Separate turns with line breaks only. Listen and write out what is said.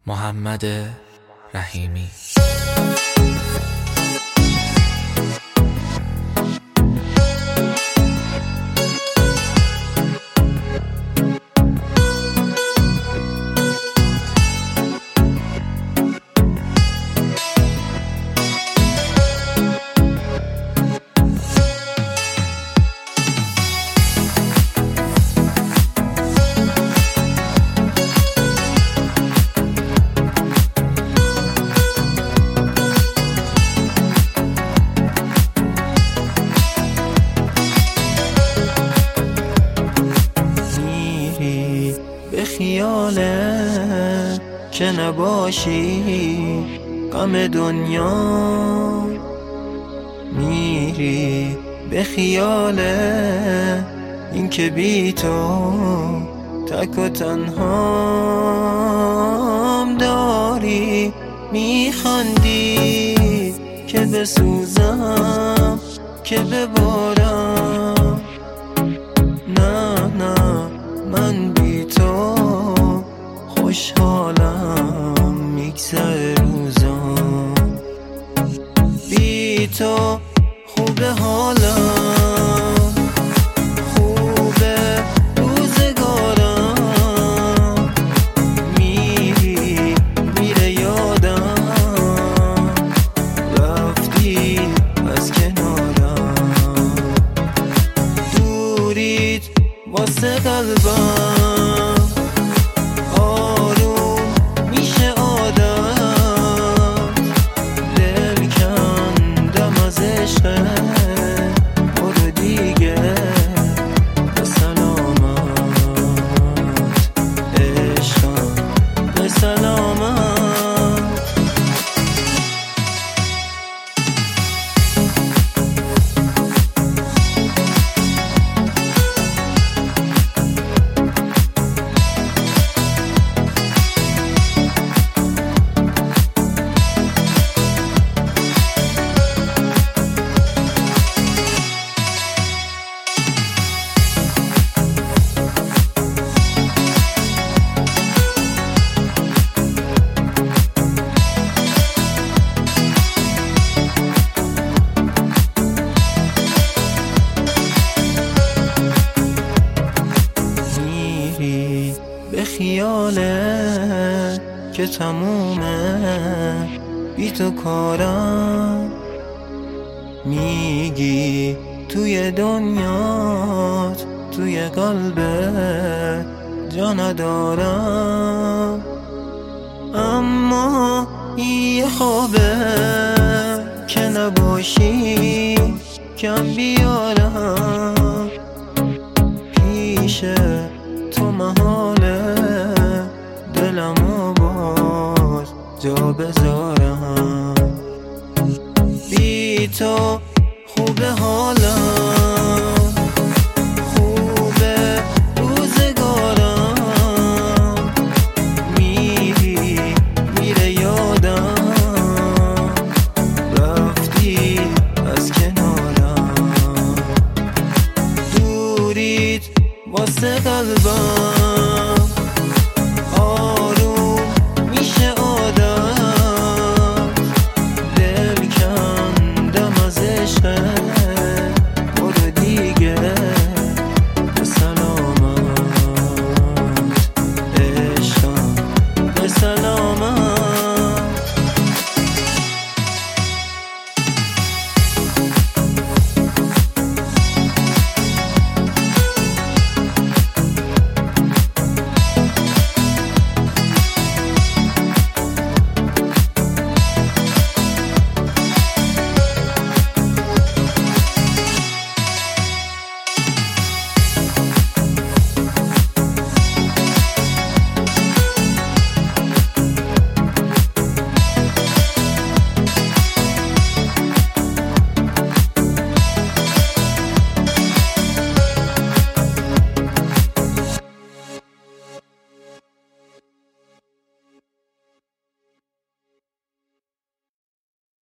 محمد رحیمی.
به خیاله که نباشی غم دنیا، میری به خیاله این که بی تو تک و تنهام داری، میخندی که بسوزم که ببارم. نه نه من بی تو خوشحالم، میگذره روزم بی تو، خوبه حالم، خوبه روزگارم، میری میره یادم، رفتی از کنارم، دوریت واسه قلبم آروم میشه عادت، دل کندم از عشقت، برو دیگه به سلامت، عشقم به سلامت. به خیاله که تمومه بی تو کارم، میگی توی دنیات توی قلبت جا ندارم، اما یه خوابه که نباشی کم بیارم، پیش تو محاله دلمو باز جا بذارم، بی تو خوبه حالم.